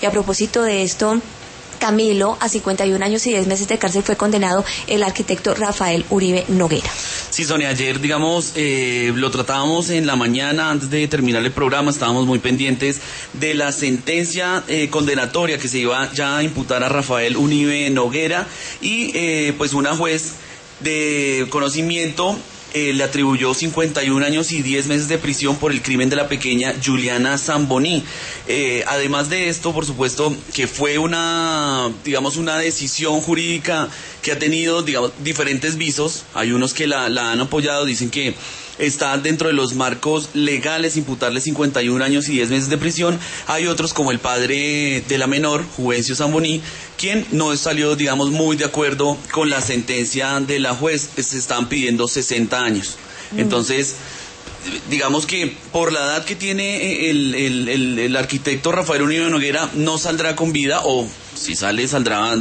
Y a propósito de esto, Camilo, a 51 años y 10 meses de cárcel fue condenado el arquitecto Rafael Uribe Noguera. Sí, Sonia, ayer, digamos, lo tratábamos en la mañana, antes de terminar el programa, estábamos muy pendientes de la sentencia condenatoria que se iba ya a imputar a Rafael Uribe Noguera y pues una juez de conocimiento le atribuyó 51 años y 10 meses de prisión por el crimen de la pequeña Juliana Zamboní. Además de esto, por supuesto, que fue una decisión jurídica que ha tenido, diferentes visos. Hay unos que la han apoyado, dicen que está dentro de los marcos legales imputarle 51 años y 10 meses de prisión. Hay otros, como el padre de la menor, Juvencio Zamboní, quien no salió, muy de acuerdo con la sentencia de la juez. Se están pidiendo 60 años. Entonces, digamos que por la edad que tiene el arquitecto Rafael Uribe Noguera, no saldrá con vida, o si sale, saldrá,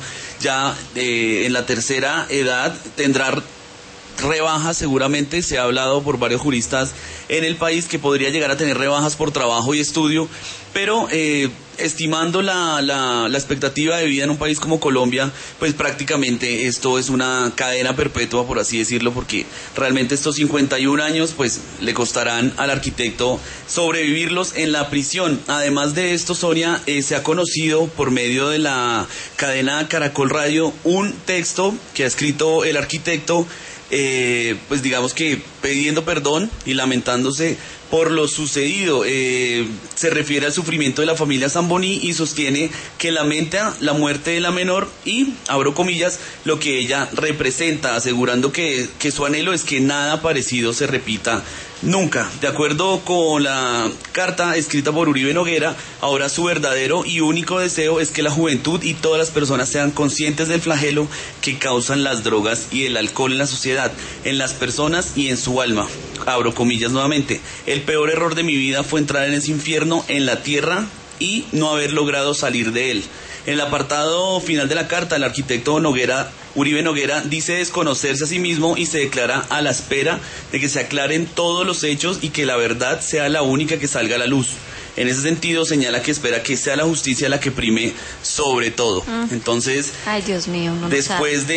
ya en la tercera edad, tendrá rebajas. Seguramente se ha hablado por varios juristas en el país que podría llegar a tener rebajas por trabajo y estudio, pero estimando la expectativa de vida en un país como Colombia, pues prácticamente esto es una cadena perpetua, por así decirlo, porque realmente estos 51 años pues le costarán al arquitecto sobrevivirlos en la prisión. Además de esto, Sonia, se ha conocido por medio de la cadena Caracol Radio un texto que ha escrito el arquitecto, pues que pidiendo perdón y lamentándose por lo sucedido. Se refiere al sufrimiento de la familia Zamboní y sostiene que lamenta la muerte de la menor y, abro comillas, lo que ella representa, asegurando que su anhelo es que nada parecido se repita nunca. De acuerdo con la carta escrita por Uribe Noguera, ahora su verdadero y único deseo es que la juventud y todas las personas sean conscientes del flagelo que causan las drogas y el alcohol en la sociedad, en las personas y en su alma. Abro comillas nuevamente: el peor error de mi vida fue entrar en ese infierno en la tierra y no haber logrado salir de él. En el apartado final de la carta, el arquitecto Uribe Noguera dice desconocerse a sí mismo y se declara a la espera de que se aclaren todos los hechos y que la verdad sea la única que salga a la luz. En ese sentido, señala que espera que sea la justicia la que prime sobre todo. Entonces, ay, Dios mío, después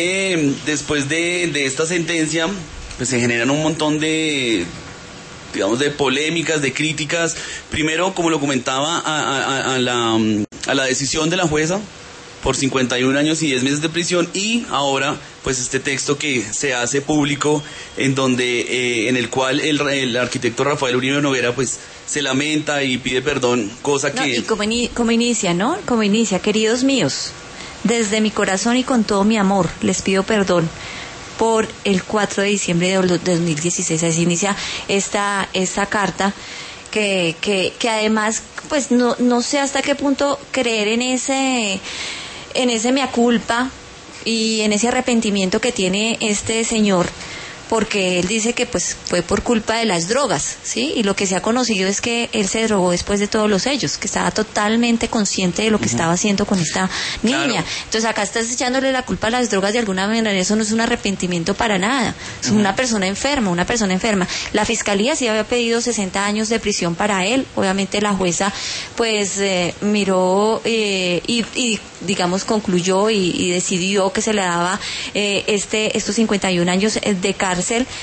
de esta sentencia, pues se generan un montón de polémicas, de críticas. Primero, como lo comentaba, a la decisión de la jueza por 51 años y 10 meses de prisión, y ahora pues este texto que se hace público en el cual el arquitecto Rafael Uribe Noguera pues se lamenta y pide perdón, cosa que... Y como inicia, queridos míos, desde mi corazón y con todo mi amor les pido perdón por el 4 de diciembre de 2016. Así inicia esta carta que además pues no sé hasta qué punto creer en ese mea culpa y en ese arrepentimiento que tiene este señor, porque él dice que pues fue por culpa de las drogas, ¿sí? Y lo que se ha conocido es que él se drogó después de todos los hechos, que estaba totalmente consciente de lo que estaba haciendo con esta niña. Claro. Entonces acá estás echándole la culpa a las drogas de alguna manera. Eso no es un arrepentimiento para nada. Es una persona enferma. La fiscalía sí había pedido 60 años de prisión para él. Obviamente la jueza pues miró y concluyó y decidió que se le daba estos 51 años de cárcel.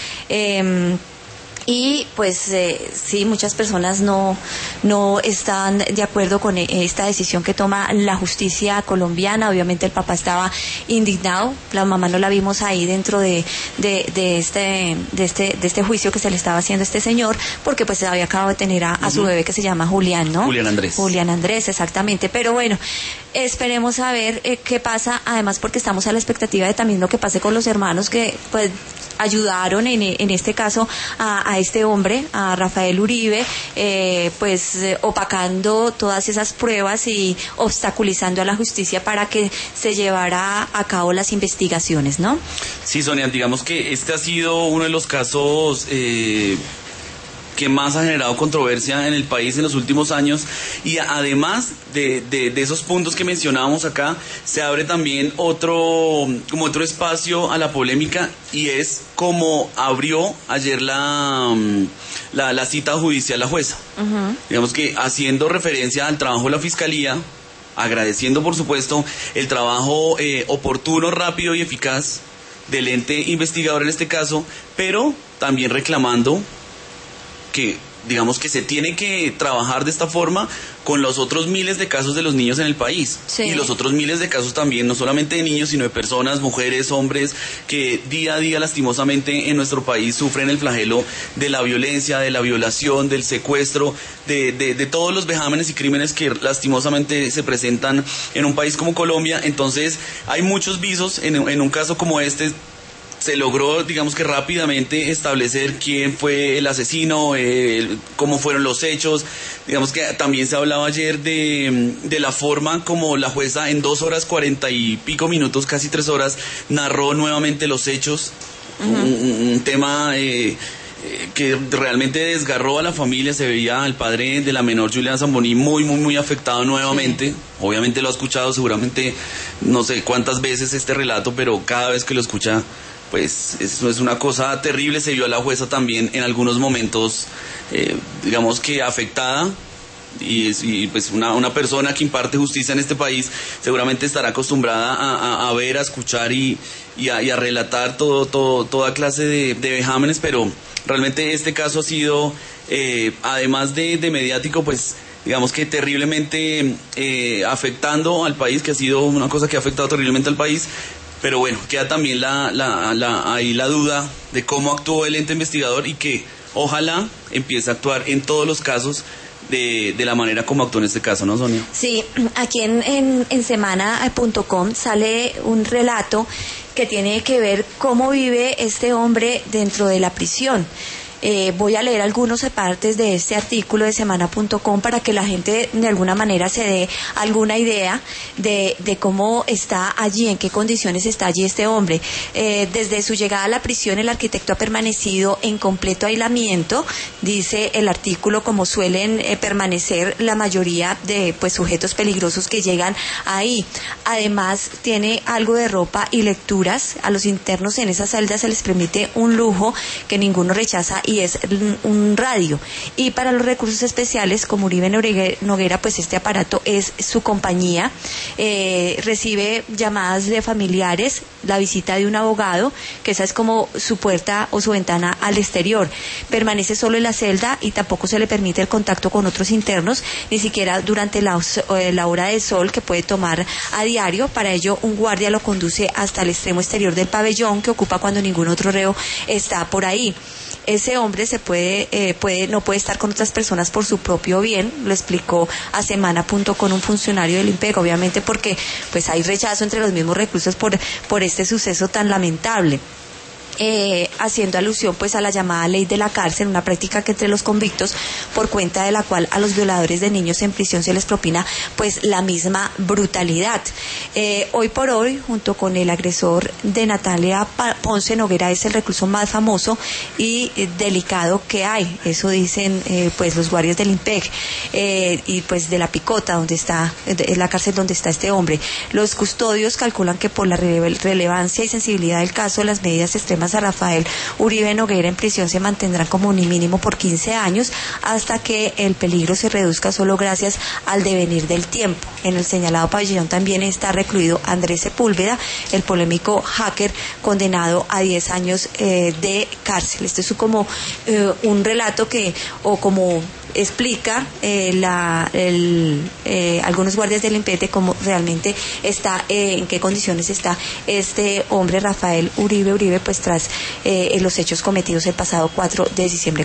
Y pues sí, muchas personas no están de acuerdo con esta decisión que toma la justicia colombiana. Obviamente el papá estaba indignado, la mamá no la vimos ahí dentro de este juicio que se le estaba haciendo a este señor, porque pues se había acabado de tener a su bebé, que se llama Julián, ¿no? Julián Andrés, exactamente. Pero bueno, esperemos a ver qué pasa, además porque estamos a la expectativa de también lo que pase con los hermanos que pues ayudaron en este caso a este hombre, a Rafael Uribe, opacando todas esas pruebas y obstaculizando a la justicia para que se llevara a cabo las investigaciones, ¿no? Sí, Sonia, digamos que este ha sido uno de los casos que más ha generado controversia en el país en los últimos años, y además de esos puntos que mencionábamos acá, se abre también otro espacio a la polémica, y es como abrió ayer la cita judicial la jueza. Digamos que haciendo referencia al trabajo de la fiscalía, agradeciendo por supuesto el trabajo oportuno, rápido y eficaz del ente investigador en este caso, pero también reclamando que digamos que se tiene que trabajar de esta forma con los otros miles de casos de los niños en el país. Sí. Y los otros miles de casos también, no solamente de niños, sino de personas, mujeres, hombres, que día a día lastimosamente en nuestro país sufren el flagelo de la violencia, de la violación, del secuestro, de todos los vejámenes y crímenes que lastimosamente se presentan en un país como Colombia. Entonces hay muchos visos en un caso como este. Se logró, digamos que rápidamente, establecer quién fue el asesino, cómo fueron los hechos. Digamos que también se hablaba ayer de la forma como la jueza en 2 horas 40 y pico minutos, casi 3 horas, narró nuevamente los hechos. Un tema que realmente desgarró a la familia. Se veía al padre de la menor, Julián Zamboní, muy afectado nuevamente. Sí. Obviamente lo ha escuchado seguramente no sé cuántas veces este relato, pero cada vez que lo escucha, pues eso es una cosa terrible. Se vio a la jueza también en algunos momentos, digamos que afectada, y pues una persona que imparte justicia en este país seguramente estará acostumbrada a ver, a escuchar y a relatar toda clase de vejámenes, pero realmente este caso ha sido, además de mediático, pues digamos que terriblemente afectando al país, que ha sido una cosa que ha afectado terriblemente al país. Pero bueno, queda también ahí la duda de cómo actuó el ente investigador y que ojalá empiece a actuar en todos los casos de la manera como actuó en este caso, ¿no, Sonia? Sí, aquí en semana.com sale un relato que tiene que ver cómo vive este hombre dentro de la prisión. Voy a leer algunos partes de este artículo de semana.com para que la gente de alguna manera se dé alguna idea de cómo está allí, en qué condiciones está allí este hombre. Desde su llegada a la prisión, el arquitecto ha permanecido en completo aislamiento, dice el artículo, como suelen permanecer la mayoría de sujetos peligrosos que llegan ahí. Además, tiene algo de ropa y lecturas. A los internos en esa celda se les permite un lujo que ninguno rechaza, y es un radio. Y para los recursos especiales, como Uribe Noguera, pues este aparato es su compañía. Recibe llamadas de familiares, la visita de un abogado, que esa es como su puerta o su ventana al exterior. Permanece solo en la celda y tampoco se le permite el contacto con otros internos, ni siquiera durante la hora de sol que puede tomar a diario. Para ello, un guardia lo conduce hasta el extremo exterior del pabellón, que ocupa cuando ningún otro reo está por ahí. Ese hombre no puede estar con otras personas por su propio bien, lo explicó a semana.com un funcionario del IMPEC, obviamente porque pues hay rechazo entre los mismos reclusos por este suceso tan lamentable. Haciendo alusión pues a la llamada ley de la cárcel, una práctica que entre los convictos, por cuenta de la cual a los violadores de niños en prisión se les propina pues la misma brutalidad. Hoy por hoy, junto con el agresor de Natalia Ponce, Noguera es el recluso más famoso y delicado que hay, eso dicen pues los guardias del IMPEC, y pues de la Picota, donde está, es la cárcel donde está este hombre. Los custodios calculan que por la relevancia y sensibilidad del caso, las medidas extremas a Rafael Uribe Noguera en prisión se mantendrán como un mínimo por 15 años hasta que el peligro se reduzca solo gracias al devenir del tiempo. En el señalado pabellón también está recluido Andrés Sepúlveda, el polémico hacker condenado a 10 años de cárcel. Este es como un relato como explica algunos guardias del IMPET cómo realmente está, en qué condiciones está este hombre Rafael Uribe, pues tras los hechos cometidos el pasado 4 de diciembre.